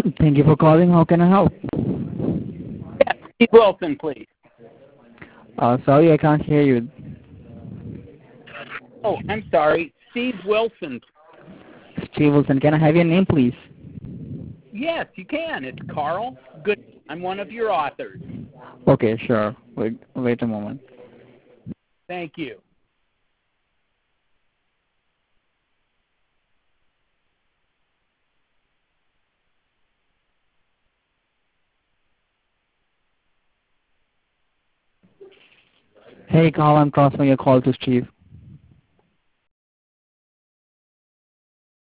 Thank you for calling. How can I help? Yes, Steve Wilson, please. Sorry, I can't hear you. Oh, I'm sorry. Steve Wilson. Steve Wilson, can I have your name, please? Yes, you can. It's Carl. Good. I'm one of your authors. Okay, sure. Wait a moment. Thank you. Hey, Carl, I'm transferring your call to Steve.